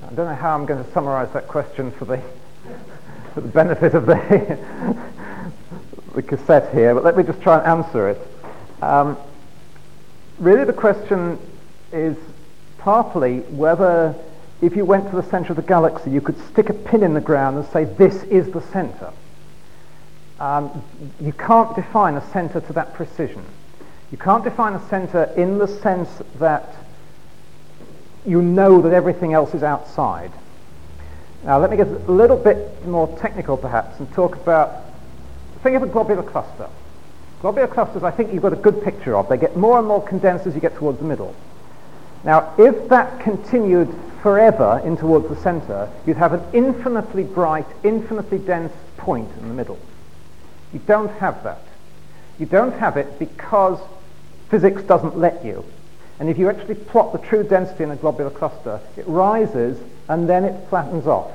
I don't know how I'm going to summarize that question for the benefit of the cassette here, but let me just try and answer it. Really the question is partly whether if you went to the center of the galaxy you could stick a pin in the ground and say this is the center. You can't define a center to that precision. You can't define a center in the sense that you know that everything else is outside. Now let me get a little bit more technical perhaps and talk about, think of a globular cluster. Globular clusters I think you've got a good picture of. They get more and more condensed as you get towards the middle. Now if that continued forever in towards the center, you'd have an infinitely bright, infinitely dense point in the middle. You don't have that. You don't have it because physics doesn't let you. And if you actually plot the true density in a globular cluster, it rises and then it flattens off.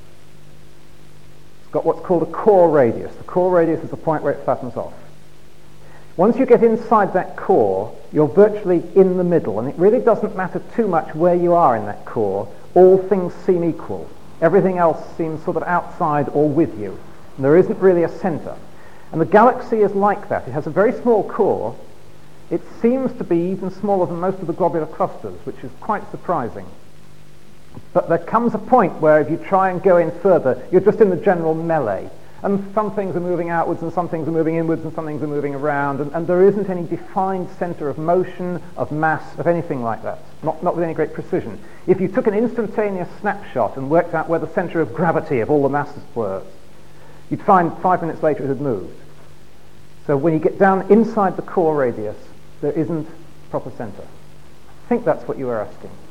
It's got what's called a core radius. The core radius is the point where it flattens off. Once you get inside that core, you're virtually in the middle, and it really doesn't matter too much where you are in that core. All things seem equal. Everything else seems sort of outside or with you. And there isn't really a center. And the galaxy is like that. It has a very small core. It seems to be even smaller than most of the globular clusters, which is quite surprising. But there comes a point where if you try and go in further, you're just in the general melee. And some things are moving outwards and some things are moving inwards and some things are moving around. And there isn't any defined center of motion, of mass, of anything like that. Not with any great precision. If you took an instantaneous snapshot and worked out where the center of gravity of all the masses were, you'd find 5 minutes later it had moved. So when you get down inside the core radius, there isn't proper center. I think that's what you were asking.